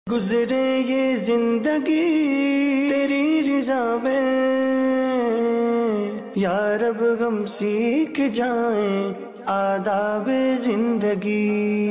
گزرے یہ زندگی تیری رضا میں، یا رب ہم سیکھ جائیں آداب زندگی۔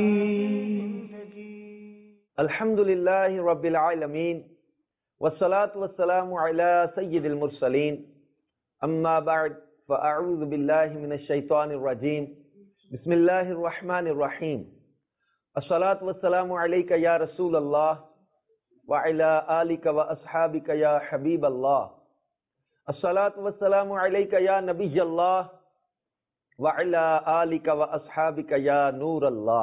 الحمد للہ رب العالمین والصلاة والسلام علی سید المرسلین، اما بعد فاعوذ باللہ من الشیطان الرجیم، بسم اللہ الرحمن الرحیم، الصلاة والسلام علیک یا رسول اللہ وعلی آلک واصحابک یا حبیب اللہ، الصلاة والسلام علیک یا نبی اللہ وعلی آلک واصحابک یا نور اللہ۔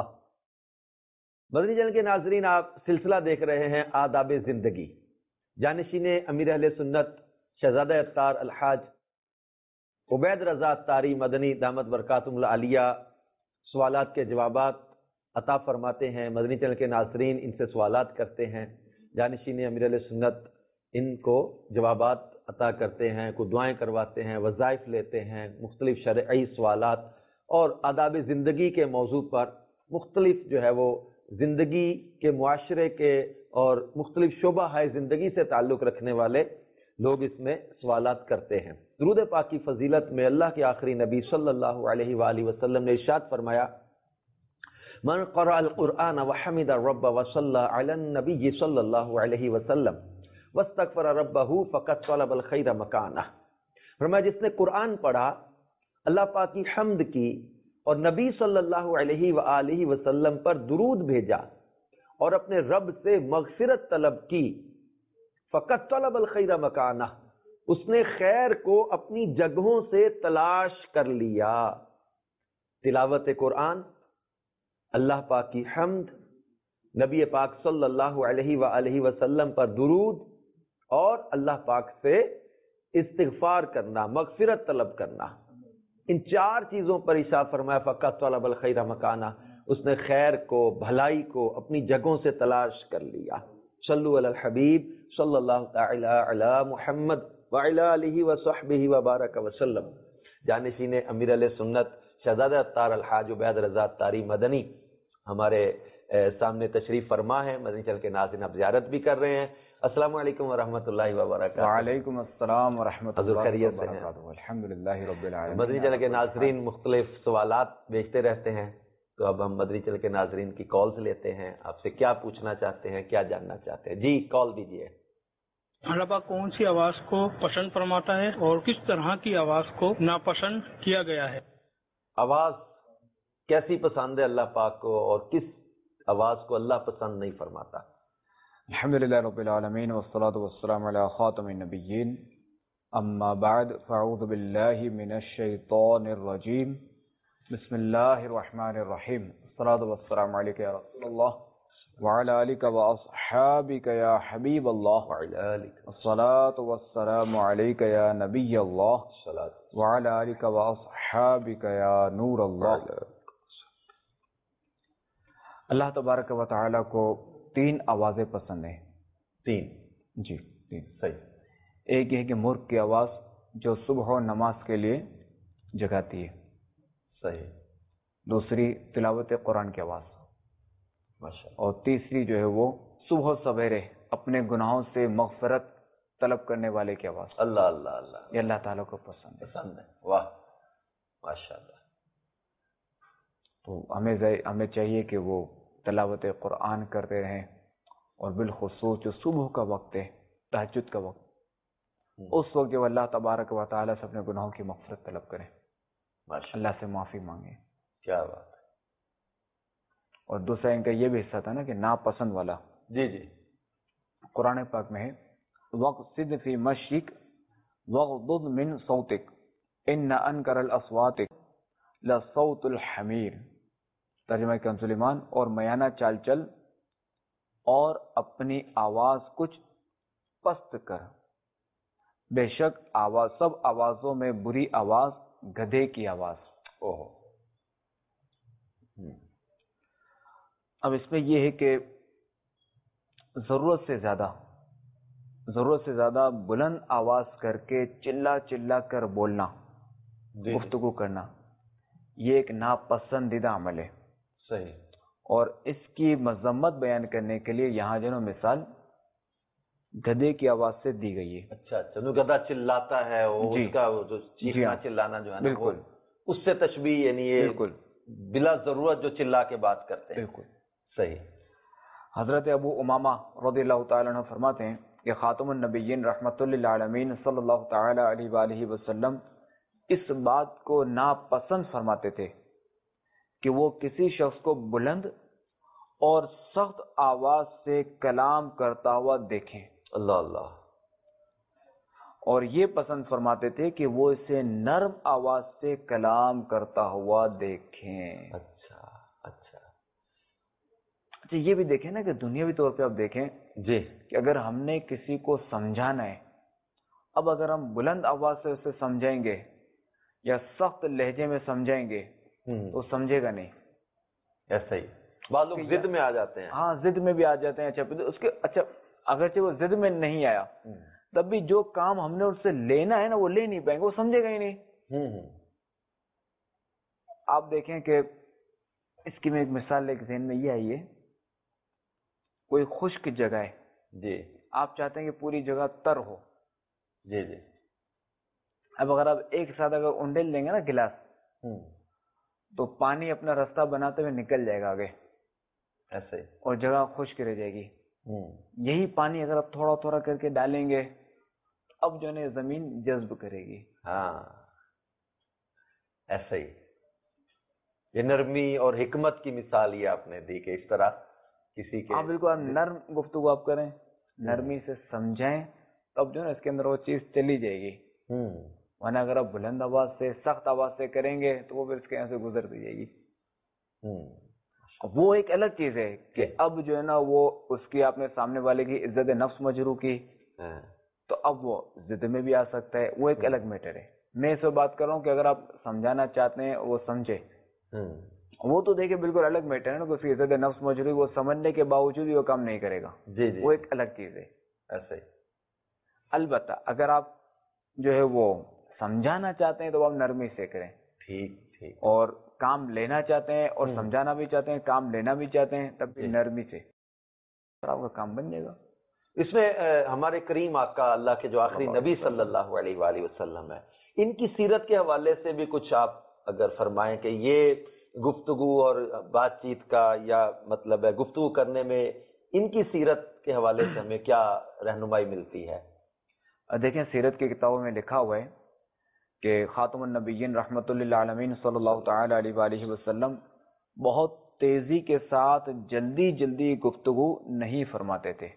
مدنی چینل کے ناظرین، آپ سلسلہ دیکھ رہے ہیں آداب زندگی۔ جانشین امیر اہل سنت شہزادہ اتار الحاج عبید رضا اتاری مدنی دامت برکاتہم العالیہ سوالات کے جوابات عطا فرماتے ہیں۔ مدنی چینل کے ناظرین ان سے سوالات کرتے ہیں، جانشین امیر اہل سنت ان کو جوابات عطا کرتے ہیں، کو دعائیں کرواتے ہیں، وظائف لیتے ہیں، مختلف شرعی سوالات اور آداب زندگی کے موضوع پر مختلف جو ہے وہ زندگی کے معاشرے کے اور مختلف شعبہ ہے زندگی سے تعلق رکھنے والے لوگ اس میں سوالات کرتے ہیں۔ درود پاک کی فضیلت میں اللہ کے آخری نبی صلی اللہ علیہ وآلہ وسلم نے ارشاد فرمایا، من قرأ القرآن وحمد الرب وصلى على النبی صلی اللہ علیہ وسلم واستغفر ربہ فقد طلب الخیر مکانہ۔ فرمایا جس نے قرآن پڑھا، اللہ پاک کی حمد کی اور نبی صلی اللہ علیہ وآلہ وسلم پر درود بھیجا اور اپنے رب سے مغفرت طلب کی، فقط طلب الخیر مکانہ، اس نے خیر کو اپنی جگہوں سے تلاش کر لیا۔ تلاوت قرآن، اللہ پاک کی حمد، نبی پاک صلی اللہ علیہ وآلہ وسلم پر درود اور اللہ پاک سے استغفار کرنا، مغفرت طلب کرنا، ان چار چیزوں پر ارشاد فرمایا فقط طلب الخیر مکانہ، اس نے خیر کو، بھلائی کو اپنی جگہوں سے تلاش کر لیا۔ صلو علی الحبیب صلی اللہ تعالی علی محمد وعلی آلہ وصحبہ وبارک وسلم۔ جانشین امیر علیہ سنت شہزادہ اتار الحاج عبید رضا اتاری مدنی ہمارے سامنے تشریف فرما ہے۔ مدنی چینل کے ناظرین آپ زیارت بھی کر رہے ہیں۔ السلام علیکم ورحمۃ اللہ وبرکاتہ۔ وعلیکم السلام ورحمۃ اللہ وبرکاتہ۔ الحمدللہ رب العالمین۔ مدنی چینل کے ناظرین مختلف سوالات بھیجتے رہتے ہیں، تو اب ہم مدنی چینل کے ناظرین کی کالز لیتے ہیں۔ آپ سے کیا پوچھنا چاہتے ہیں، کیا جاننا چاہتے ہیں؟ جی کال دیجیے۔ اللہ پاک کون سی آواز کو پسند فرماتا ہے اور کس طرح کی آواز کو ناپسند کیا گیا ہے؟ آواز کیسی پسند ہے اللہ پاک کو اور کس آواز کو اللہ پسند نہیں فرماتا؟ الحمدللہ رب العالمین والصلاة والسلام علی خاتم النبیین، اما بعد فاعوذ باللہ من الشیطان الرجیم، بسم اللہ الرحمن الرحیم، الصلاة والسلام علیک یا رسول اللہ وعلی آلک واصحابک یا حبیب اللہ، الصلاة والسلام علیک یا نبی اللہ وعلی آلک واصحابک یا نور اللہ۔ اللہ تبارک و تعالی کو تین آوازیں پسند ہیں۔ تین؟ جی تین۔ صحیح۔ ایک یہ ہے کہ مرغ کی آواز جو صبح و نماز کے لیے جگاتی ہے۔ صحیح۔ دوسری تلاوت قرآن کی آواز، ماشاءاللہ۔ اور تیسری جو ہے وہ صبح و سویرے اپنے گناہوں سے مغفرت طلب کرنے والے کی آواز۔ اللہ اللہ اللہ، یہ اللہ تعالیٰ کو پسند ہے۔ پسند ہے، واہ ماشاءاللہ۔ تو ہمیں چاہیے کہ وہ تلاوت قرآن کرتے رہیں، اور بالخصوص جو صبح کا وقت ہے، تہجد کا وقت، اس وقت جو اللہ تبارک و تعالیٰ سے اپنے گناہوں کی مغفرت طلب کریں، اللہ سے معافی مانگیں۔ کیا بات ہے۔ اور دوسرا ان کا یہ بھی حصہ تھا نا کہ ناپسند والا۔ جی جی، قرآن پاک میں ہے وَقْصِدْ فِي مَشْيِكَ وَغْضُضْ مِنْ صَوْتِكَ إِنَّ أَنْكَرَ الْأَصْوَاتِ لَصَوْتُ الْحَمِيرِ۔ ترجمہ کنز ایمان، اور میانہ چال چل اور اپنی آواز کچھ پست کر، بے شک آواز سب آوازوں میں بری آواز گدھے کی آواز۔ اوہ۔ اب اس میں یہ ہے کہ ضرورت سے زیادہ بلند آواز کر کے چلا کر بولنا، گفتگو کرنا، یہ ایک ناپسندیدہ عمل ہے۔ صحیح۔ اور اس کی مذمت بیان کرنے کے لیے یہاں جو مثال گدھے کی آواز سے دی گئی ہے. اچھا اچھا، جو گدھا چلاتا ہے اس کا جو چیخنا چلانا جو ہے نا، بالکل اس سے تشبیہ، یعنی یہ بالکل بلا ضرورت جو چلا کے بات کرتے ہیں. بالکل صحیح. حضرت ابو امامہ رضی اللہ تعالیٰ عنہ فرماتے ہیں کہ خاتم النبیین رحمت للعالمین صلی اللہ تعالی علیہ وآلہ وسلم اس بات کو ناپسند فرماتے تھے کہ وہ کسی شخص کو بلند اور سخت آواز سے کلام کرتا ہوا دیکھیں. اللہ اللہ. اور یہ پسند فرماتے تھے کہ وہ اسے نرم آواز سے کلام کرتا ہوا دیکھیں. اچھا اچھا. اچھا، یہ بھی دیکھیں نا کہ دنیاوی طور پہ آپ دیکھیں جی کہ اگر ہم نے کسی کو سمجھانا ہے، اب اگر ہم بلند آواز سے اسے سمجھائیں گے یا سخت لہجے میں سمجھائیں گے تو سمجھے گا نہیں. ایسا ہی بعض لوگ ضد میں آ جاتے ہیں. ہاں، ضد میں بھی آ جاتے ہیں. اچھا اگرچہ وہ ضد میں نہیں آیا تب بھی جو کام ہم نے اس سے لینا ہے نا وہ لے نہیں پائیں گے، وہ سمجھے گا ہی نہیں. آپ دیکھیں کہ اس کی میں ایک مثال ایک ذہن میں یہ آئی ہے، کوئی خشک جگہ ہے جی، آپ چاہتے ہیں کہ پوری جگہ تر ہو. جی جی. اب اگر آپ ایک ساتھ اگر انڈیل لیں گے نا گلاس تو پانی اپنا رستہ بناتے ہوئے نکل جائے گا آگے، ایسے اور جگہ خشک رہ جائے گی. یہی پانی اگر آپ تھوڑا تھوڑا کر کے ڈالیں گے اب جو ہے زمین جذب کرے گی. ہاں ایسا ہی. یہ نرمی اور حکمت کی مثال یہ آپ نے دی کہ اس طرح کسی کے. ہاں بالکل، نرم گفتگو آپ کریں، نرمی سے سمجھائیں، اب جو ہے اس کے اندر وہ چیز چلی جائے گی. ورنہ اگر آپ بلند آواز سے سخت آواز سے کریں گے تو وہ پھر اس کے یہاں سے گزر دی جائے گی. وہ ایک الگ چیز ہے کہ اب جو ہے نا وہ اس کی آپ نے سامنے والے کی عزت نفس مجروح کی تو اب وہ ضد میں بھی آ سکتا ہے، وہ ایک الگ میٹر ہے. میں اس پہ بات کر رہا ہوں کہ اگر آپ سمجھانا چاہتے ہیں وہ سمجھے، وہ تو دیکھیں بالکل الگ میٹر ہے نا کہ اس کی عزت نفس مجروح وہ سمجھنے کے باوجود ہی وہ کام نہیں کرے گا. جی جی، وہ ایک الگ چیز ہے. ایسے ہی. البتہ اگر آپ جو ہے وہ سمجھانا چاہتے ہیں تو آپ نرمی سے کریں. ٹھیک ٹھیک. اور کام لینا چاہتے ہیں اور سمجھانا بھی چاہتے ہیں، کام لینا بھی چاہتے ہیں، تب بھی نرمی سے آپ کا کام بن جائے گا. اس میں ہمارے کریم آقا اللہ کے جو آخری نبی صلی اللہ علیہ وآلہ وسلم ہے، ان کی سیرت کے حوالے سے بھی کچھ آپ اگر فرمائیں کہ یہ گفتگو اور بات چیت کا یا مطلب ہے گفتگو کرنے میں ان کی سیرت کے حوالے سے ہمیں کیا رہنمائی ملتی ہے؟ دیکھیں سیرت کی کتابوں میں لکھا ہوا ہے کہ خاتم النبیین رحمت للعالمین صلی اللہ تعالی علیہ وآلہ وسلم بہت تیزی کے ساتھ جلدی جلدی گفتگو نہیں فرماتے تھے،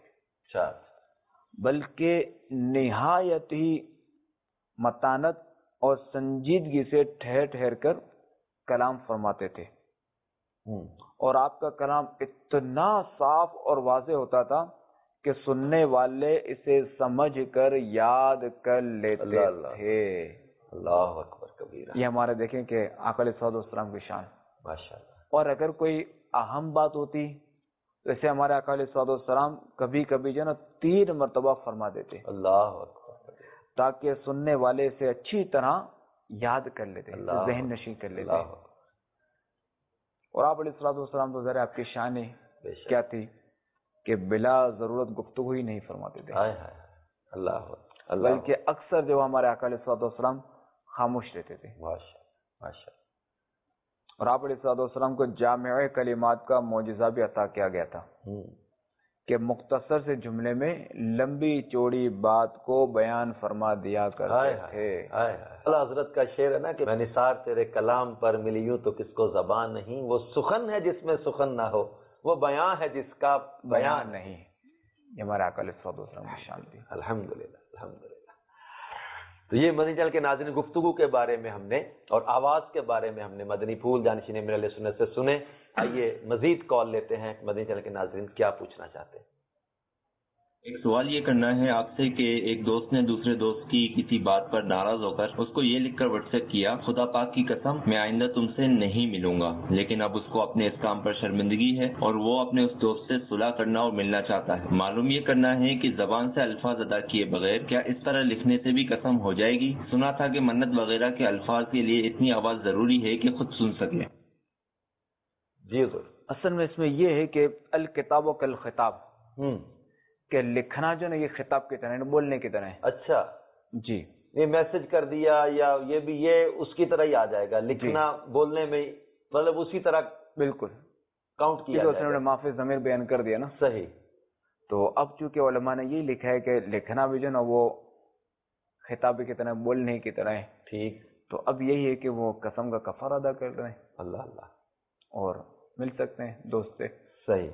بلکہ نہایت ہی متانت اور سنجیدگی سے ٹھہر ٹھہر کر کلام فرماتے تھے. اور آپ کا کلام اتنا صاف اور واضح ہوتا تھا کہ سننے والے اسے سمجھ کر یاد کر لیتے تھے. اللہ اکبر کبیرہ. یہ ہمارے دیکھیں کہ آقا علیہ الصلوۃ والسلام کی شان. ماشاءاللہ. اور اگر کوئی اہم بات ہوتی تو اسے ہمارے آقا علیہ الصلوۃ والسلام کبھی کبھی جو ہے نا 3 مرتبہ فرما دیتے. اللہ اکبر. تاکہ سننے والے اسے اچھی طرح یاد کر لیتے، ذہن نشین کر لیتے. اور آپ علیہ الصلوۃ والسلام تو ذرا آپ کی شان کیا تھی کہ بلا ضرورت گفتگو ہی نہیں فرماتے تھے. اللہ بلکہ اکثر جو ہمارے آقا علیہ الصلوۃ والسلام خاموش رہتے تھے. ماشاءاللہ. اور آپ علیہ الصلوۃ والسلام کو جامع کلمات کا معجزہ بھی عطا کیا گیا تھا کہ مختصر سے جملے میں لمبی چوڑی بات کو بیان فرما دیا کرتے تھے. اللہ حضرت کا شعر ہے نا کہ میں نثار تیرے کلام پر ملی یوں تو کس کو زبان نہیں، وہ سخن ہے جس میں سخن نہ ہو، وہ بیان ہے جس کا بیان نہیں. یہ ہمارے آقا علیہ الصلوۃ والسلام کی شان تھی. الحمدللہ الحمدللہ. تو یہ مدنی چینل کے ناظرین گفتگو کے بارے میں ہم نے اور آواز کے بارے میں ہم نے مدنی پھول جانشین امیر علیہ سنت سے سنے. آئیے مزید کال لیتے ہیں. مدنی چینل کے ناظرین کیا پوچھنا چاہتے ہیں؟ ایک سوال یہ کرنا ہے آپ سے کہ ایک دوست نے دوسرے دوست کی کسی بات پر ناراض ہو کر اس کو یہ لکھ کر واٹس ایپ کیا، خدا پاک کی قسم میں آئندہ تم سے نہیں ملوں گا، لیکن اب اس کو اپنے اس کام پر شرمندگی ہے اور وہ اپنے اس دوست سے صلح کرنا اور ملنا چاہتا ہے. معلوم یہ کرنا ہے کہ زبان سے الفاظ ادا کیے بغیر کیا اس طرح لکھنے سے بھی قسم ہو جائے گی؟ سنا تھا کہ منت وغیرہ کے الفاظ کے لیے اتنی آواز ضروری ہے کہ خود سن سکے. جی حضور. اصل میں اس میں یہ ہے کہ الکتاب و کل خطاب، کہ لکھنا جو نا یہ خطاب کی طرح ہے، بولنے کی طرح ہے. اچھا جی، یہ میسج کر دیا یا یہ بھی یہ اس کی طرح ہی آ جائے گا، لکھنا بولنے میں مطلب اسی طرح بالکل کاؤنٹ کیا اس جائے نے گا. معافی ضمیر بیان کر دیا نا. صحیح. تو اب چونکہ علماء نے یہی لکھا ہے کہ لکھنا بھی جو نا وہ خطابی کی طرح بولنے کی طرح ہے. ٹھیک. تو اب یہی ہے کہ وہ قسم کا کفارہ ادا کر رہے ہیں. اللہ اللہ. اور مل سکتے ہیں دوست سے. صحیح.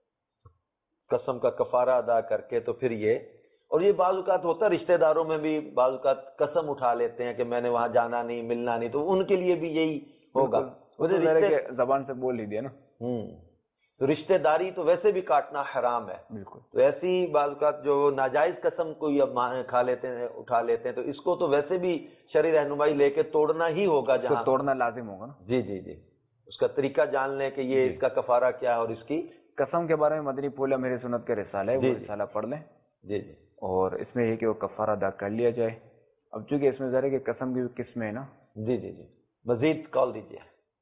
قسم کا کفارہ ادا کر کے تو پھر یہ، اور یہ بعض اوقات ہوتا ہے رشتہ داروں میں بھی، بعض اوقات قسم اٹھا لیتے ہیں کہ میں نے وہاں جانا نہیں، ملنا نہیں، تو ان کے لیے بھی یہی ہوگا. زبان سے بول ہی دیا نا. تو رشتہ داری تو ویسے بھی کاٹنا حرام ہے. بالکل. تو ایسی بعض اوقات جو ناجائز قسم کوئی اب کھا لیتے ہیں، اٹھا لیتے ہیں، تو اس کو تو ویسے بھی شرعی رہنمائی لے کے توڑنا ہی ہوگا. جہاں توڑنا لازم ہوگا نا. جی جی جی، اس کا طریقہ جان لیں کہ یہ اس کا کفارہ کیا ہے اور اس کی قسم کے بارے میں مدنی پھول میری سنت کا رسالہ ہے، وہ رسالہ پڑھ لیں. جی جی. اور اس میں یہ کہ وہ کفارہ ادا کر لیا جائے. اب چونکہ اس میں ظاہر ہے کہ قسم کی قسمیں ہے نا. جی جی جی. مزید کال دیجیے.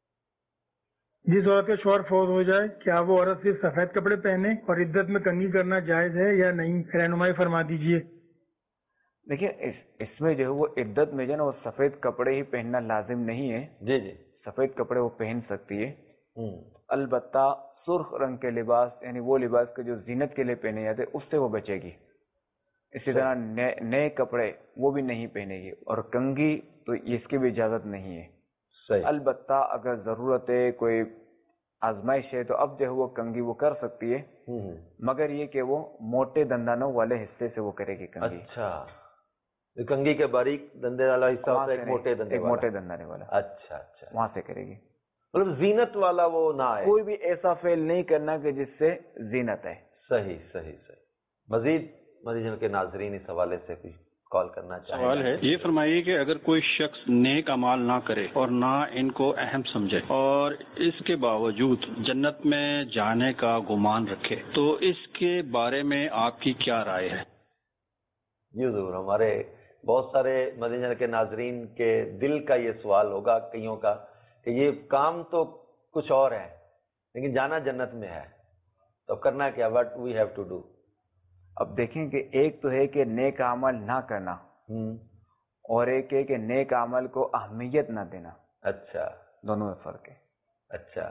جس عورت کا شوہر فوت ہو جائے کیا وہ عورت صرف سفید کپڑے پہنے اور عدت میں کنگھی کرنا جائز ہے یا نہیں؟ رہنمائی فرما دیجیے. دیکھیے اس میں جو ہے وہ عدت میں جو ہے نا وہ سفید کپڑے ہی پہننا لازم نہیں ہے. جی جی. سفید کپڑے وہ پہن سکتی ہے. البتہ سرخ رنگ کے لباس، یعنی وہ لباس کے جو زینت کے لیے پہنے جاتے اس سے وہ بچے گی. اسی طرح نئے کپڑے وہ بھی نہیں پہنے گی. اور کنگھی تو اس کی بھی اجازت نہیں ہے. صحیح. البتہ اگر ضرورت ہے، کوئی آزمائش ہے، تو اب جو ہے وہ کنگھی وہ کر سکتی ہے، مگر یہ کہ وہ موٹے دندانوں والے حصے سے وہ کرے گی کنگھی. اچھا، کنگھی کے باریک دندے والا حصہ ہوتا ہے، ایک موٹے دندانے والا. اچھا اچھا، وہاں سے کرے گی. مطلب زینت والا وہ نہ ہے، کوئی بھی ایسا فعل نہیں کرنا کہ جس سے زینت ہے. صحیح صحیح صحیح. مزید مدینہ کے ناظرین اس حوالے سے بھی کال کرنا چاہیں. سوال ہے، یہ فرمائیے کہ اگر کوئی شخص نیک اعمال نہ کرے اور نہ ان کو اہم سمجھے اور اس کے باوجود جنت میں جانے کا گمان رکھے تو اس کے بارے میں آپ کی کیا رائے ہے؟ جی ضرور. ہمارے بہت سارے مدینہ کے ناظرین کے دل کا یہ سوال ہوگا کئیوں کا کہ یہ کام تو کچھ اور ہے لیکن جانا جنت میں ہے، تو کرنا کیا؟ What we have to do. اب دیکھیں کہ ایک تو ہے کہ نیک عمل نہ کرنا، اور ایک ہے کہ نیک عمل کو اہمیت نہ دینا. اچھا، دونوں میں فرق ہے. اچھا.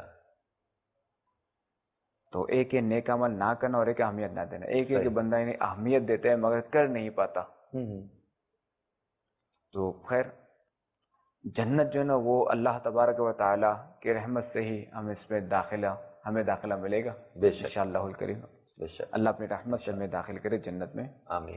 تو ایک ہے نیک عمل نہ کرنا اور ایک اہمیت نہ دینا. ایک ہے کہ بندہ انہیں اہمیت دیتا ہے مگر کر نہیں پاتا. تو خیر جنت جو ہے نا وہ اللہ تبارک و تعالی کی رحمت سے ہی ہمیں داخلہ ملے گا بے شک انشاءاللہ الکریم. بے شک. اللہ اپنی رحمت سے ہمیں داخل کرے جنت میں. آمین.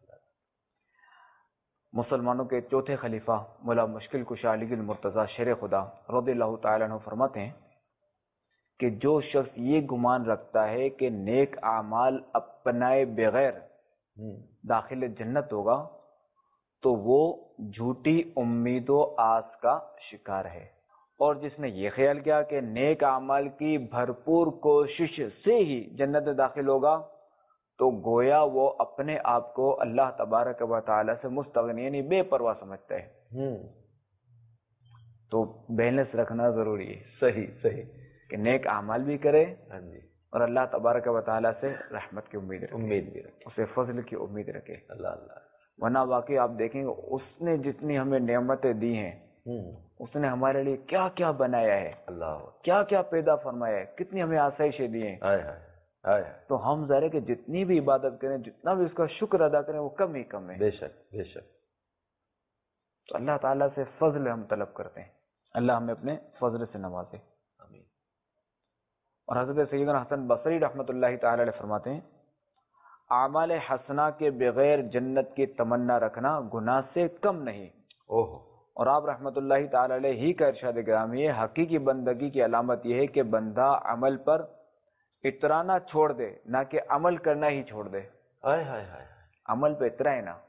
مسلمانوں کے چوتھے خلیفہ مولا مشکل کشا علی المرتضیٰ شیر خدا رضی اللہ تعالیٰ عنہ فرماتے ہیں کہ جو شخص یہ گمان رکھتا ہے کہ نیک اعمال اپنائے بغیر داخل جنت ہوگا تو وہ جھوٹی امید و آس کا شکار ہے. اور جس نے یہ خیال کیا کہ نیک اعمال کی بھرپور کوشش سے ہی جنت میں داخل ہوگا تو گویا وہ اپنے آپ کو اللہ تبارک و تعالی سے مستغنی یعنی بے پرواہ سمجھتا ہے. تو بیلنس رکھنا ضروری ہے. صحیح صحیح. کہ نیک اعمال بھی کرے ہاں جی، اور اللہ تبارک و تعالی سے رحمت کی امید بھی رکھے، اسے فضل کی امید رکھے. اللہ اللہ. ورنہ واقعی آپ دیکھیں گے اس نے جتنی ہمیں نعمتیں دی ہیں اس نے ہمارے لیے کیا کیا بنایا ہے، اللہ کیا کیا پیدا فرمایا ہے، کتنی ہمیں آسائشیں دی ہیں. تو ہم ظاہر ہے کہ جتنی بھی عبادت کریں، جتنا بھی اس کا شکر ادا کریں وہ کم ہی کم ہے. بے شک بے شک. تو اللہ تعالیٰ سے فضل ہم طلب کرتے ہیں، اللہ ہمیں اپنے فضل سے نوازے. آمین. اور حضرت سیدنا حسن بصری رحمۃ اللہ تعالی علیہ فرماتے ہیں اعمال حسنہ کے بغیر جنت کی تمنا رکھنا گناہ سے کم نہیں. اور آپ رحمۃ اللہ تعالی علیہ ہی کا ارشاد گرامی ہے حقیقی بندگی کی علامت یہ ہے کہ بندہ عمل پر اترانا چھوڑ دے، نہ کہ عمل کرنا ہی چھوڑ دے. عمل پہ اترائے نا.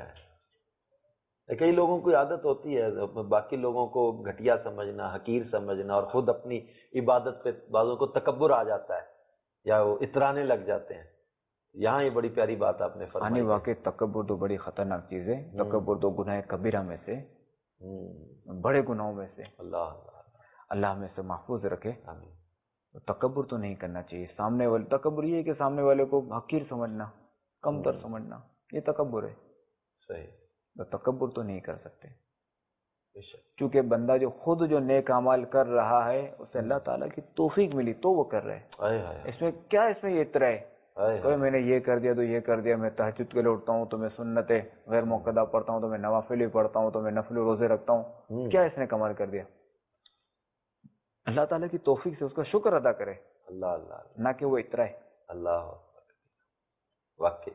کئی لوگوں کی عادت ہوتی ہے باقی لوگوں کو گھٹیا سمجھنا، حقیر سمجھنا، اور خود اپنی عبادت پہ بعضوں کو تکبر آ جاتا ہے یا وہ اترانے لگ جاتے ہیں. یہاں یہ بڑی پیاری بات آپ نے فرمائی. واقعی تکبر تو بڑی خطرناک چیز ہے. تکبر تو گناہ کبیرہ میں سے، بڑے گناہوں میں سے. اللہ ہمیں سے محفوظ رکھے. آمین. تکبر تو نہیں کرنا چاہیے. سامنے والے تکبر یہ ہے کہ سامنے والے کو حقیر سمجھنا, کم تر سمجھنا, یہ تکبر ہے. صحیح. تو تکبر تو نہیں کر سکتے, کیونکہ بندہ جو خود جو نیک اعمال کر رہا ہے اسے اللہ تعالیٰ کی توفیق ملی تو وہ کر رہے ہیں. اس میں کیا اس میں یہ اترا ہے کہ میں نے یہ کر دیا تو یہ کر دیا, میں تہجد کے لیے اٹھتا ہوں تو میں سنتیں غیر موقدہ پڑھتا ہوں, تو میں نوافل پڑھتا ہوں, تو میں نفل روزے رکھتا ہوں. کیا اس نے کمال کر دیا؟ اللہ تعالیٰ کی توفیق سے اس کا شکر ادا کرے, اللہ اللہ, نہ کہ وہ اترا ہے. اللہ واقعی.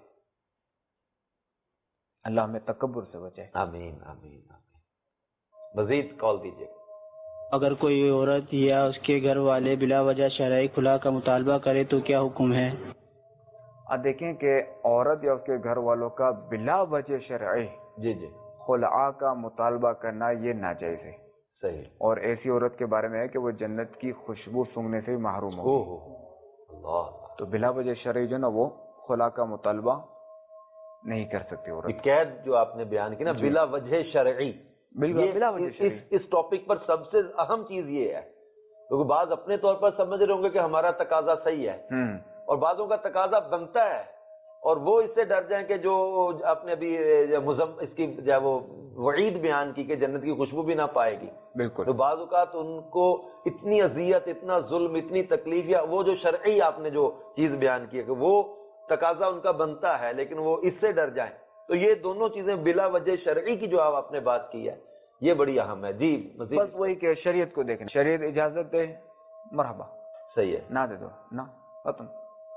اللہ ہمیں تکبر سے بچائے. آمین آمین آمین. مزید کال دیجیے. اگر کوئی عورت یا اس کے گھر والے بلا وجہ شرعی خلا کا مطالبہ کرے تو کیا حکم ہے؟ دیکھیں کہ عورت یا اس کے گھر والوں کا بلا وجہ شرعی جی خلع کا مطالبہ کرنا یہ ناجائز ہے. صحیح. اور ایسی عورت کے بارے میں ہے کہ وہ جنت کی خوشبو سونگھنے سے بھی محروم ہو. اللہ. تو بلا وجہ شرعی جو نا وہ خلع کا مطالبہ نہیں کر سکتی عورت. قید جو آپ نے بیان کی نا بلا وجہ شرعی, بالکل بلا وجہ شرعی. اس ٹاپک پر سب سے اہم چیز یہ ہے, کیونکہ بعض اپنے طور پر سمجھ رہے ہوں گے کہ ہمارا تقاضا صحیح ہے, اور بعضوں کا تقاضا بنتا ہے, اور وہ اس سے ڈر جائیں کہ جو آپ نے ابھی اس کی جو وہ وعید بیان کی کہ جنت کی خوشبو بھی نہ پائے گی. بالکل. تو بعض اوقات ان کو اتنی اذیت, اتنا ظلم, اتنی تکلیف, یا وہ جو شرعی آپ نے جو چیز بیان کی ہے کہ وہ تقاضا ان کا بنتا ہے لیکن وہ اس سے ڈر جائیں, تو یہ دونوں چیزیں بلا وجہ شرعی کی جو آپ نے بات کی ہے یہ بڑی اہم ہے. جی مزید. بس وہی کہ شریعت کو دیکھنا, شریعت اجازت دے مرحبا, صحیح ہے, نہ دے دو نہ ختم.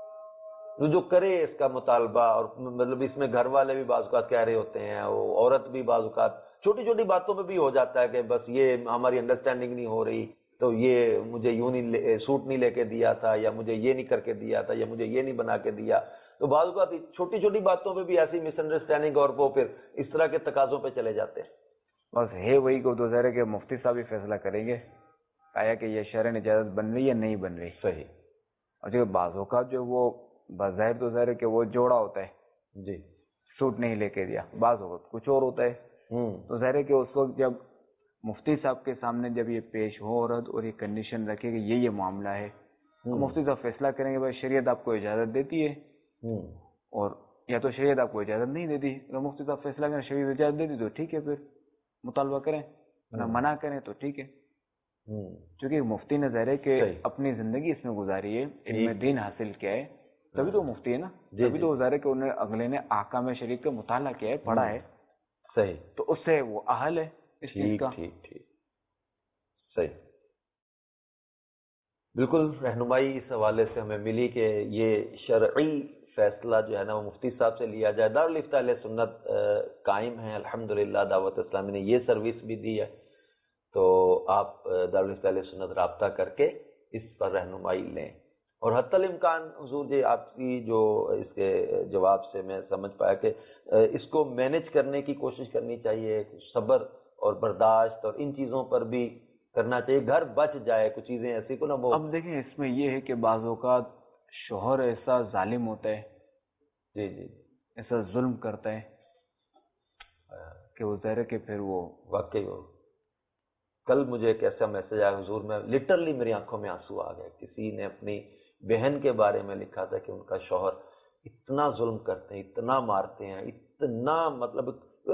جو کرے اس کا مطالبہ, اور مطلب اس میں گھر والے بھی بعض اوقات کہہ رہے ہوتے ہیں, وہ عورت بھی بعض اوقات چھوٹی چھوٹی باتوں پہ بھی ہو جاتا ہے کہ بس یہ ہماری انڈرسٹینڈنگ نہیں ہو رہی, تو یہ مجھے یوں نہیں سوٹ نہیں لے کے دیا تھا, یا مجھے یہ نہیں کر کے دیا تھا, یا مجھے یہ نہیں بنا کے دیا. تو بعض اوقات چھوٹی چھوٹی باتوں پہ بھی ایسی مس انڈرسٹینڈنگ, اور وہ پھر اس طرح کے تقاضوں پہ چلے جاتے ہیں. بس ہے وہی کو تو ظاہر ہے کہ مفتی صاحب بھی فیصلہ کریں گے آیا کہ یہ شرعن اجازت بن رہی ہے یا نہیں بن رہی. صحیح. اور جو بعض اوقات جو وہ بظاہر تو ظاہر ہے کہ وہ جوڑا ہوتا ہے, جی سوٹ نہیں لے کے دیا, بعض اوقات کچھ اور ہوتا ہے. تو ظاہر ہے کہ اس وقت جب مفتی صاحب کے سامنے جب یہ پیش ہو عورت اور یہ کنڈیشن رکھے کہ یہ معاملہ ہے, تو مفتی صاحب فیصلہ کریں گے بھائی شریعت آپ کو اجازت دیتی ہے, اور یا تو شریعت آپ کو اجازت نہیں دیتی. اگر مفتی صاحب فیصلہ کریں شریعت اجازت دیتی تو ٹھیک ہے, پھر مطالبہ کریں, منع کریں تو ٹھیک ہے. کیونکہ مفتی نے ظاہر ہے کہ اپنی زندگی اس میں گزاری ہے, علم دین حاصل کیا ہے, تبھی تو مفتی ہے نا, تبھی تو ظاہر ہے کہ انہیں اگلے نے احکام شریعت کا مطالعہ کیا ہے, پڑھا ہے. صحیح. تو اس سے وہ اہل ہے اس چیز کا. ٹھیک. صحیح. بالکل رہنمائی اس حوالے سے ہمیں ملی کہ یہ شرعی فیصلہ جو ہے نا وہ مفتی صاحب سے لیا جائے. دارالفتہ اہل سنت قائم ہیں الحمدللہ, دعوت اسلامی نے یہ سروس بھی دی ہے, تو آپ دارالفتہ اہل سنت رابطہ کر کے اس پر رہنمائی لیں. اور حتی الامکان حضور جی آپ کی جو اس کے جواب سے میں سمجھ پایا کہ اس کو مینج کرنے کی کوشش کرنی چاہیے, صبر اور برداشت اور ان چیزوں پر بھی کرنا چاہیے, گھر بچ جائے. کچھ چیزیں ایسی کو نا وہ, اب دیکھیں اس میں یہ ہے کہ بعض اوقات شوہر ایسا ظالم ہوتا ہے, جی ایسا ظلم کرتا ہے کہ وہ ظاہر ہے کہ پھر وہ واقعی ہو. کل مجھے ایک ایسا میسج آیا حضور, میں لٹرلی میری آنکھوں میں آنسو آ گئے. کسی نے اپنی بہن کے بارے میں لکھا تھا کہ ان کا شوہر اتنا ظلم کرتے ہیں, اتنا مارتے ہیں, اتنا مطلب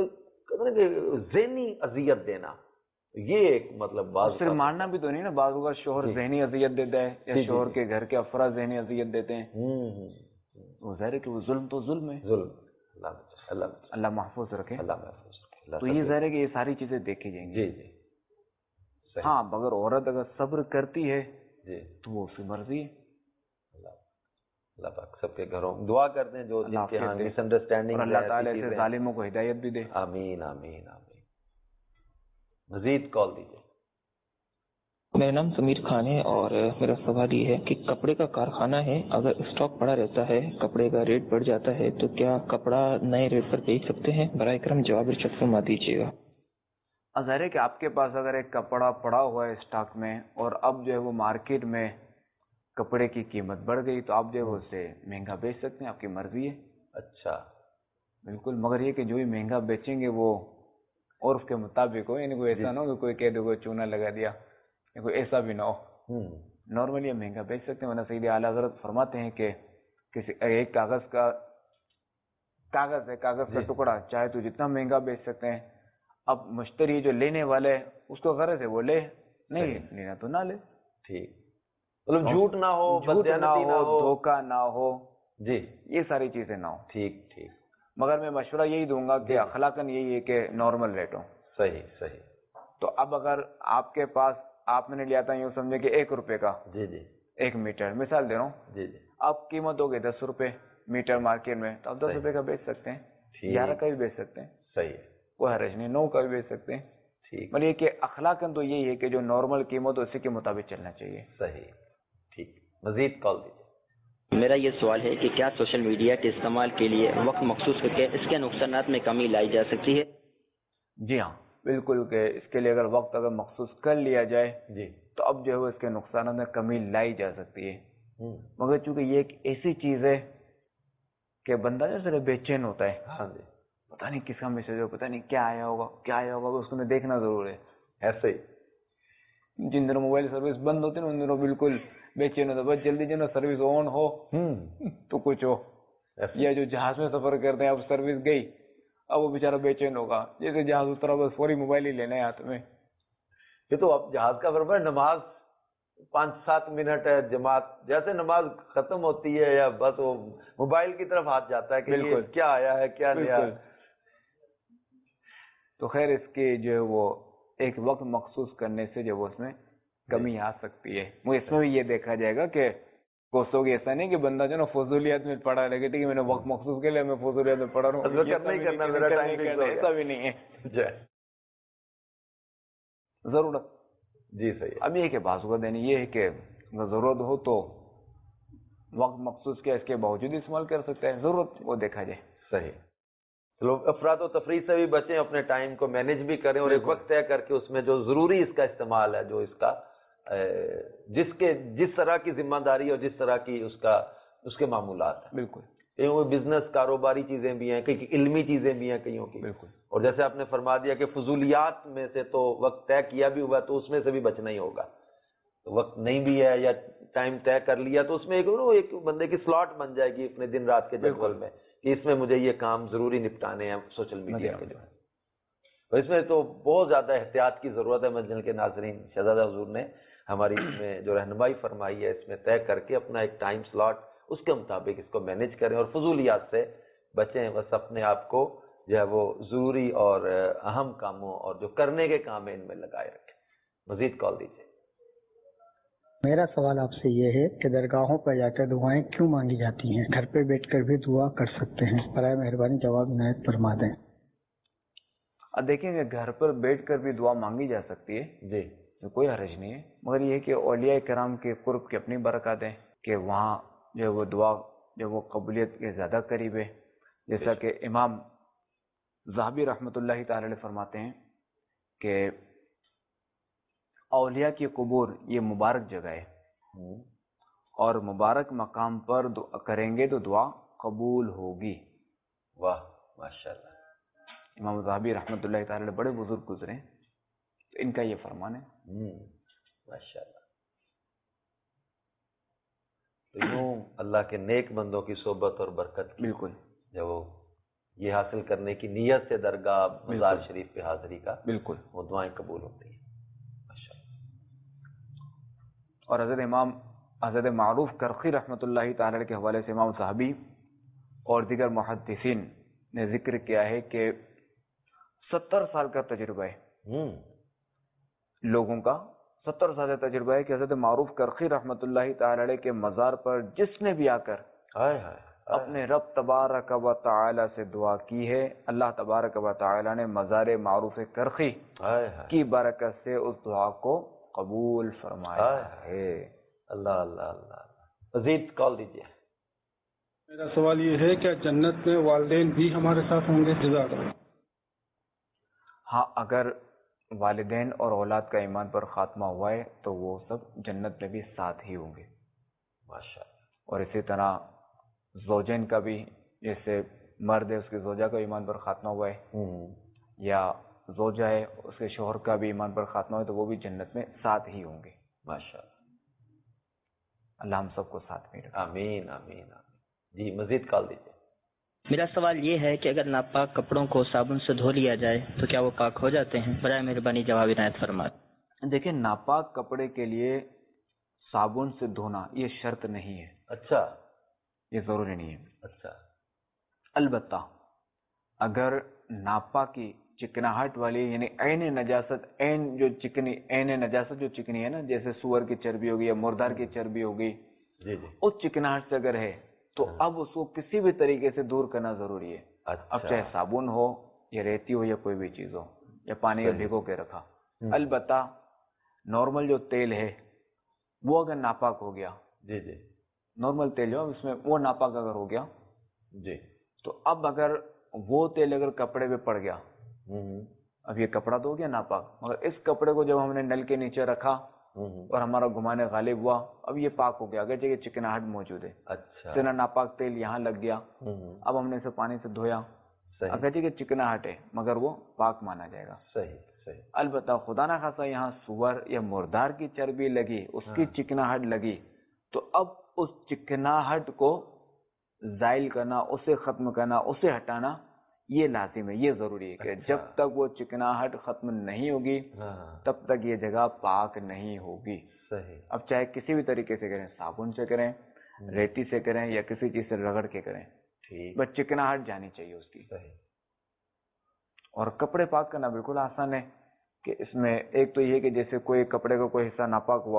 ذہنی اذیت دینا. یہ ایک مطلب بعض صرف مارنا بھی تو نہیں نا, بعض اوقات شوہر ذہنی اذیت دیتا ہے, یا شوہر کے گھر کے افراد ذہنی اذیت دیتے ہیں. وہ ظاہر ہے کہ وہ ظلم تو ظلم ہے. ظلم اللہ محفوظ رکھے. اللہ محفوظ رکھے. تو یہ ظاہر ہے کہ یہ ساری چیزیں دیکھی جائیں گی. جی ہاں, اگر عورت اگر صبر کرتی ہے جی تو وہ اس کی مرضی ہے. اللہ پاک سب کے گھروں دعا کرتے ہیں جو جن کے ہاں مس انڈرسٹینڈنگ, اللہ تعالیٰ ایسے ظالموں کو ہدایت بھی دے. آمین آمین آمین. مزید کال دیجیے. میرا نام سمیر خان ہے, اور میرا سوال یہ ہے کہ کپڑے کا کارخانہ ہے, اگر اسٹاک پڑا رہتا ہے, کپڑے کا ریٹ بڑھ جاتا ہے, تو کیا کپڑا نئے ریٹ پر بیچ سکتے ہیں؟ برائے کرم جواب ارشاد فرما دیجیے گا. ظاہر ہے کہ آپ کے پاس اگر ایک کپڑا پڑا ہوا ہے اسٹاک میں, اور اب جو ہے وہ مارکیٹ میں کپڑے کی قیمت بڑھ گئی, تو آپ جو ہے وہ اسے مہنگا بیچ سکتے ہیں, آپ کی مرضی ہے. اچھا, بالکل. مگر یہ کہ جو بھی مہنگا بیچیں گے وہ عرف کے مطابق ہو, یعنی کوئی ایسا نہ ہو کہ کوئی کہہ دے کوئی چونا لگا دیا, کوئی ایسا بھی نہ ہو. نارملی ہم مہنگا بیچ سکتے ہیں، ورنہ سید اعلیٰ حضرت فرماتے ہیں کہ کسی ایک کاغذ کا ٹکڑا چاہے تو جتنا مہنگا بیچ سکتے ہیں. اب مشتری جو لینے والے اس کو غرض ہے وہ لے، نہیں لینا تو نہ لے. ٹھیک، مطلب جھوٹ نہ ہو، بددیانتی نہ ہو، دھوکہ نہ ہو، جی یہ ساری چیزیں نہ ہو. ٹھیک ٹھیک. مگر میں مشورہ یہی دوں گا کہ اخلاقاً یہی ہے کہ نارمل ریٹ ہو. صحیح صحیح. تو اب اگر آپ کے پاس آپ نے لیا تھا یوں سمجھے کہ 1 روپے کا جی جی 1 میٹر، مثال دے رہا ہوں، جی جی اب قیمت ہوگی 10 روپے میٹر مارکیٹ میں، تو آپ 10 روپے کا بیچ سکتے ہیں، 11 کا بھی بیچ سکتے ہیں. صحیح ہے. وہ حرج نہیں، 9 کا بھی بیچ سکتے ہیں. ٹھیک. مطلب یہ کہ اخلاقاً تو یہی ہے کہ جو نارمل قیمت ہو اسی کے مطابق چلنا چاہیے. صحیح. ٹھیک. مزید کال دیجیے. میرا یہ سوال ہے کہ کیا سوشل میڈیا کے استعمال کے لیے وقت مخصوص کر کے اس کے نقصانات میں کمی لائی جا سکتی ہے؟ جی ہاں بالکل، کہ اس کے لیے اگر وقت اگر مخصوص کر لیا جائے جی تو اب جو ہے اس کے نقصانات میں کمی لائی جا سکتی ہے. مگر چونکہ یہ ایک ایسی چیز ہے کہ بندہ جو ذرا بے چین ہوتا ہے، ہاں جی، پتہ نہیں کس کا میسج ہو، پتہ نہیں کیا آیا ہوگا اس کو دیکھنا ضرور ہے. ایسے ہی جن دنوں موبائل سروس بند ہوتی ہے ان دنوں بالکل بے چین ہوتا ہے، بس جلدی جو نا سروس آن ہو تو کچھ ہو. یا جو جہاز میں سفر کرتے ہیں اب سروس گئی، اب وہ بیچارہ بے چین ہوگا، جیسے جہاز اترا بس فوری موبائل ہی لینا ہے ہاتھ میں. یہ تو اب جہاز کا فرق ہے. نماز 5-7 منٹ ہے، جماعت جیسے نماز ختم ہوتی ہے یا بس وہ موبائل کی طرف ہاتھ جاتا ہے کہ یہ کیا آیا ہے کیا نہیں آیا. تو خیر اس کے جو ہے وہ ایک وقت مخصوص کرنے سے جو وہ اس میں کمی آ سکتی ہے. وہ اس میں بھی یہ دیکھا جائے گا کہ کوسوں کی ایسا نہیں کہ بندہ جو نا فضولیات میں پڑا رہے گا، ٹھیک ہے میں نے وقت مخصوص کے لیے میں فضولیات میں پڑا رہا ہوں، ایسا بھی نہیں ہے ضرورت. جی صحیح. اب یہ کہ بعض اوقات یعنی یہ ہے کہ اگر ضرورت ہو تو وقت مخصوص کیا اس کے باوجود استعمال کر سکتے ہیں، ضرورت وہ دیکھا جائے. صحیح. چلو افراد و تفریح سے بھی بچیں، اپنے ٹائم کو مینیج بھی کریں اور ایک وقت طے کر کے اس میں جو ضروری اس کا استعمال ہے، جو اس کا جس طرح کی ذمہ داری اور جس طرح کی اس کے معمولات ہیں. بالکل. کہیں بزنس کاروباری چیزیں بھی ہیں، کہیں علمی چیزیں بھی ہیں کئیوں کی. بالکل. اور جیسے آپ نے فرما دیا کہ فضولیات میں سے تو وقت طے کیا بھی ہوا تو اس میں سے بھی بچنا ہی ہوگا. وقت نہیں بھی ہے یا ٹائم طے کر لیا تو اس میں ایک بندے کی سلاٹ بن جائے گی اپنے دن رات کے جدول میں کہ اس میں مجھے یہ کام ضروری نپٹانے ہیں سوشل میڈیا کے جو ہے. اور اس میں تو بہت زیادہ احتیاط کی ضرورت ہے. مسجد کے ناظرین، شہزادہ حضور نے ہماری اس میں جو رہنمائی فرمائی ہے اس میں طے کر کے اپنا ایک ٹائم سلاٹ اس کے مطابق اس کو مینیج کریں اور فضولیات سے بچیں. بس اپنے آپ کو جو ہے وہ ضروری اور اہم کاموں اور جو کرنے کے کام ہیں ان میں لگائے رکھیں. مزید کال دیجیے. میرا سوال آپ سے یہ ہے کہ درگاہوں پر جا کر دعائیں کیوں مانگی جاتی ہیں؟ گھر پہ بیٹھ کر بھی دعا کر سکتے ہیں. برائے مہربانی جواب عنایت فرما دیں. اب دیکھیں کہ گھر پر بیٹھ کر بھی دعا مانگی جا سکتی ہے، جی کوئی حرج نہیں ہے. مگر یہ کہ اولیاء کرام کے قرب کی اپنی برکات ہے کہ وہاں جو وہ دعا جو وہ قبولیت کے زیادہ قریب ہے. جیسا کہ امام ذہبی رحمۃ اللہ تعالی علیہ فرماتے ہیں کہ اولیاء کی قبور یہ مبارک جگہ ہے اور مبارک مقام پر کریں گے تو دعا قبول ہوگی. واہ ماشاءاللہ. امام ذہبی رحمۃ اللہ تعالی علیہ بڑے بزرگ گزرے، تو ان کا یہ فرمان ہے. ماشاءاللہ. تو یوں اللہ کے نیک بندوں کی صحبت اور برکت بالکل جب وہ یہ حاصل کرنے کی نیت سے درگاہ مزار شریف پہ حاضری کا بالکل وہ دعائیں قبول ہوتی ہیں. اور حضرت معروف کرخی رحمۃ اللہ تعالی علیہ کے حوالے سے امام صحابی اور دیگر محدثین نے ذکر کیا ہے کہ 70 سال کا تجربہ ہے لوگوں کا، 70 سال کا تجربہ ہے کہ حضرت معروف کرخی رحمۃ اللہ تعالی علیہ کے مزار پر جس نے بھی آ کر اپنے رب تبارک و تعالی سے دعا کی ہے، اللہ تبارک و تعالی نے مزار معروف کرخی کی برکت سے اس دعا کو قبول فرمایا ہے. اللہ اللہ اللہ. مزید کال دیجیے. میرا سوال یہ ہے کہ جنت میں والدین بھی ہمارے ساتھ ہوں گے؟ جزاک اللہ. ہاں، اگر والدین اور اولاد کا ایمان پر خاتمہ ہوا ہے تو وہ سب جنت میں بھی ساتھ ہی ہوں گے. ماشاءاللہ. اور اسی طرح زوجین کا بھی، جیسے مرد ہے اس کے زوجہ کا ایمان پر خاتمہ ہوا ہے یا زوجہ ہے اس کے شوہر کا بھی ایمان پر خاتمہ ہے تو وہ بھی جنت میں ساتھ ہی ہوں گے. ماشاءاللہ. اللہ ہم سب کو ساتھ میں رکھے. آمین آمین آمین. جی مزید کال دیجیے. میرا سوال یہ ہے کہ اگر ناپاک کپڑوں کو صابن سے دھو لیا جائے تو کیا وہ پاک ہو جاتے ہیں؟ برائے مہربانی جواب عنایت فرمائیں. دیکھیں ناپاک کپڑے کے لیے صابن سے دھونا یہ شرط نہیں ہے. اچھا یہ ضروری نہیں ہے. اچھا. البتہ اگر ناپاکی چکناہٹ والی یعنی عین نجاست جو چکنی ہے نا، جیسے سور کی چربی ہوگی یا مردار کی چربی ہوگی، جی جی، اس چکناہٹ سے اگر ہے تو اب اس کو کسی بھی طریقے سے دور کرنا ضروری ہے. اب چاہے صابن ہو یا ریتی ہو یا کوئی بھی چیز ہو یا پانی میں بھگو کے رکھا. البتہ نارمل جو تیل ہے وہ اگر ناپاک ہو گیا، جی جی، نارمل تیل جو اس میں وہ ناپاک اگر ہو گیا جی، تو اب اگر وہ تیل اگر کپڑے پہ پڑ گیا، اب یہ کپڑا تو ہو گیا ناپاک، مگر اس کپڑے کو جب ہم نے نل کے نیچے رکھا اور ہمارا گھمانے غالب ہوا، اب یہ پاک ہو گیا. اگرچہ یہ چکناہٹ موجود ہے، اچھا، اتنا ناپاک تیل یہاں لگ گیا، اب ہم نے اسے پانی سے دھویا، اگرچہ یہ چکناہٹ ہے مگر وہ پاک مانا جائے گا. صحیح صحیح. البتہ خدا نہ خاصہ یہاں سور یا مردار کی چربی لگی، اس کی چکناہٹ لگی، تو اب اس چکناہٹ کو زائل کرنا، اسے ختم کرنا، اسے ہٹانا یہ لازم ہے، یہ ضروری ہے کہ جب تک وہ چکناہٹ ختم نہیں ہوگی تب تک یہ جگہ پاک نہیں ہوگی. صحیح. اب چاہے کسی بھی طریقے سے کریں، صابن سے کریں، ریتی سے کریں یا کسی چیز سے رگڑ کے کریں، بس چکناہٹ جانی چاہیے اس کی. صحیح. اور کپڑے پاک کرنا بالکل آسان ہے کہ اس میں ایک تو یہ کہ جیسے کوئی کپڑے کا کوئی حصہ ناپاک ہوا،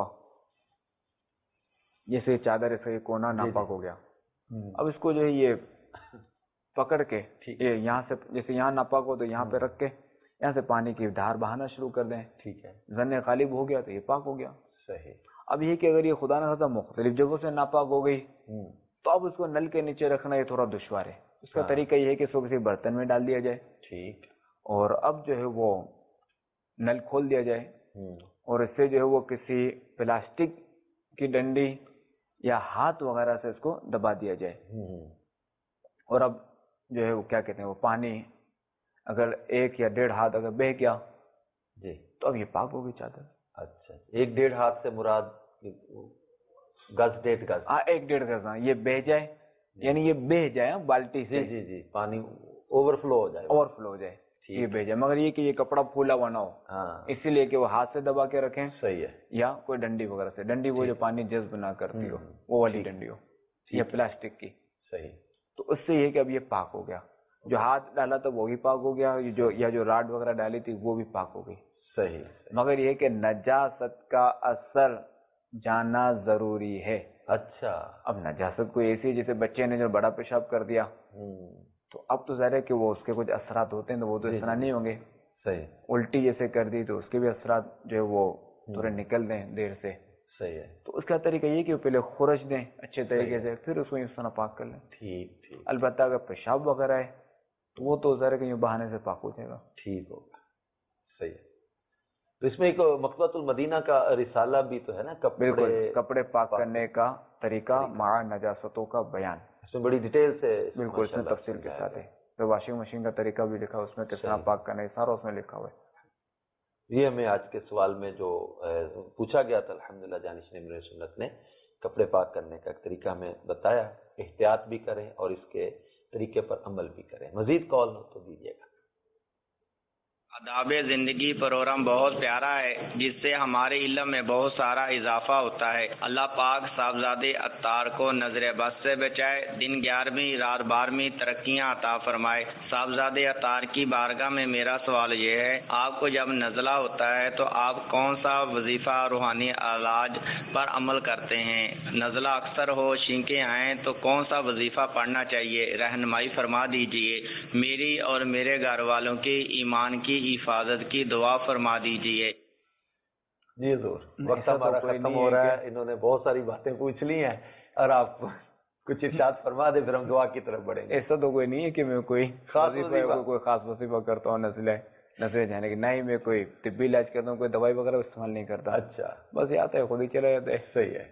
جیسے چادر اس کا یہ کونا ناپاک ہو گیا، اب اس کو جو ہے یہ پکڑ کے یہ یہاں سے جیسے یہاں ناپاک ہو تو یہاں پہ رکھ کے یہاں سے پانی کی دھار بہانا شروع کر دیں. ٹھیک ہے. زن غالب ہو گیا تو یہ پاک ہو گیا. صحیح. اب یہ کہ اگر یہ خدا نہ خاصہ مختلف جگہوں سے ناپاک ہو گئی تو اب اس کو نل کے نیچے رکھنا یہ تھوڑا دشوار ہے. اس کا طریقہ یہ ہے کہ اس کو کسی برتن میں ڈال دیا جائے. ٹھیک. اور اب جو ہے وہ نل کھول دیا جائے اور اس سے جو ہے وہ کسی پلاسٹک کی ڈنڈی یا ہاتھ وغیرہ سے اس کو دبا دیا جائے. اور اب جو ہے وہ کیا کہتے ہیں وہ پانی اگر 1 یا 1.5 ہاتھ اگر بہہ گیا جی تو اب یہ پاک ہوگی چادر. اچھا. 1-1.5 ہاتھ سے مراد گز 1.5 گز. 1-1.5 گز. یہ بہہ جائے یعنی یہ بہہ جائے بالٹی سے. جی جی، پانی اوور فلو ہو جائے. اوور فلو ہو جائے یہ بہہ جائے، مگر یہ کہ یہ کپڑا پھولا ہوا نہ ہو، اسی لیے کہ وہ ہاتھ سے دبا کے رکھیں. صحیح ہے. یا کوئی ڈنڈی وغیرہ سے، ڈنڈی وہ جو پانی جذب نہ کرتی ہو وہ والی ڈنڈی ہو یا پلاسٹک کی. صحیح. تو اس سے یہ کہ اب یہ پاک ہو گیا. جو ہاتھ ڈالا تھا وہ بھی پاک ہو گیا، جو راڈ وغیرہ ڈالی تھی وہ بھی پاک ہو گئی. صحیح. مگر یہ کہ نجاست کا اثر جاننا ضروری ہے. اچھا. اب نجاست کوئی ایسی ہے جیسے بچے نے جو بڑا پیشاب کر دیا تو اب تو ظاہر ہے کہ وہ اس کے کچھ اثرات ہوتے ہیں تو وہ تو اس طرح نہیں ہوں گے. صحیح. الٹی جیسے کر دی تو اس کے بھی اثرات جو ہے وہ تھوڑے نکل دیں دیر سے. صحیح ہے. تو اس کا طریقہ یہ کہ پہلے خورش دیں اچھے طریقے سے، پھر اس کو اس طرح پاک کر لیں. ٹھیک ٹھیک. البتہ اگر پیشاب وغیرہ ہے تو وہ تو ظاہر ہے کہ بہانے سے پاک ہو جائے گا. ٹھیک ہوگا. صحیح ہے. تو اس میں ایک مکتبۃ المدینہ کا رسالہ بھی تو ہے نا، کپڑے پاک کرنے کا طریقہ مع نجاستوں کا بیان. اس میں بڑی ڈیٹیل سے بالکل اس میں تفصیل کے ساتھ ہے. تو واشنگ مشین کا طریقہ بھی لکھا ہے اس میں، کس طرح پاک کرنا ہے سارا اس میں لکھا ہوا ہے. یہ ہمیں آج کے سوال میں جو پوچھا گیا تھا الحمدللہ جانشین امیر سنت نے کپڑے پاک کرنے کا طریقہ ہمیں بتایا. احتیاط بھی کریں اور اس کے طریقے پر عمل بھی کریں. مزید کال ہو تو دیجیے گا. آداب زندگی پروگرام بہت پیارا ہے جس سے ہمارے علم میں بہت سارا اضافہ ہوتا ہے. اللہ پاک صاحبزادے عطار کو نظر بد سے بچائے، دن 11ویں رات 12ویں ترقیاں عطا فرمائے. صاحبزادے عطار کی بارگاہ میں میرا سوال یہ ہے، آپ کو جب نزلہ ہوتا ہے تو آپ کون سا وظیفہ روحانی علاج پر عمل کرتے ہیں؟ نزلہ اکثر ہو، چھینکیں آئیں تو کون سا وظیفہ پڑھنا چاہیے؟ رہنمائی فرما دیجیے. میری اور میرے گھر والوں کے ایمان کی حفاظت کی دعا فرما دیجیے. جی ضرور. وقت ہمارا ختم ہو رہا ہے. انہوں نے بہت ساری باتیں پوچھ لی ہیں اور آپ کچھ ارشاد فرما دیں پھر ہم دعا کی طرف بڑھیں گے. ایسا تو کوئی نہیں ہے کہ میں کوئی خاص وظیفہ کرتا ہوں نزلے جانے کی، نہ ہی میں کوئی طبی علاج کرتا ہوں، کوئی دوائی وغیرہ استعمال نہیں کرتا. اچھا. بس یہ آتا ہے خود ہی چلا جاتا ہے. صحیح ہے.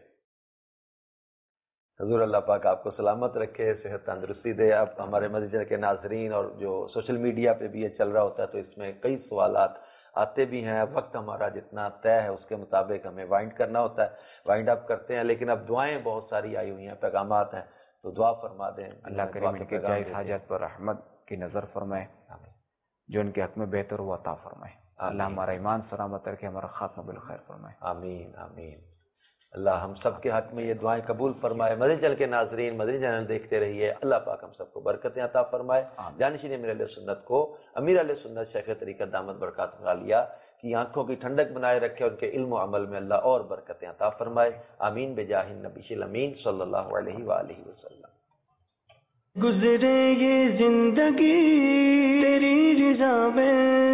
حضور اللہ پاک آپ کو سلامت رکھے، صحت تندرستی دے. اب ہمارے مسجد کے ناظرین اور جو سوشل میڈیا پہ بھی یہ چل رہا ہوتا ہے تو اس میں کئی سوالات آتے بھی ہیں. وقت ہمارا جتنا طے ہے اس کے مطابق ہمیں وائنڈ کرنا ہوتا ہے, وائنڈ اپ کرتے ہیں. لیکن اب دعائیں بہت ساری آئی ہوئی ہیں, پیغامات ہیں, تو دعا فرما دیں. اللہ کریم ان کے جائز حاجات پر رحمت کی نظر فرمائے, جو ان کے حق میں بہتر ہوا عطا فرمائے. اللہ ہمارا ایمان سلامت رکھے, ہمارا خاتمہ بالخیر فرمائے. آمین آمین. اللہ ہم سب کے حق میں یہ دعائیں قبول فرمائے. مدنی چینل کے ناظرین, مدنی چینل دیکھتے رہیے. اللہ پاک ہم سب کو برکتیں عطا فرمائے. جانشین امیر علیہ سنت کو امیر علیہ سنت شیخ طریقت دامت برکاتہ عالیہ کی آنکھوں کی ٹھنڈک بنائے رکھے, ان کے علم و عمل میں اللہ اور برکتیں عطا فرمائے. آمین بجاہ النبی الامین صلی اللہ علیہ وآلہ وسلم. گزرے یہ زندگی تیری رضا میں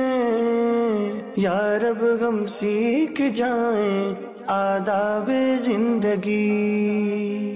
یا رب, ہم سیکھ جائیں آداب زندگی.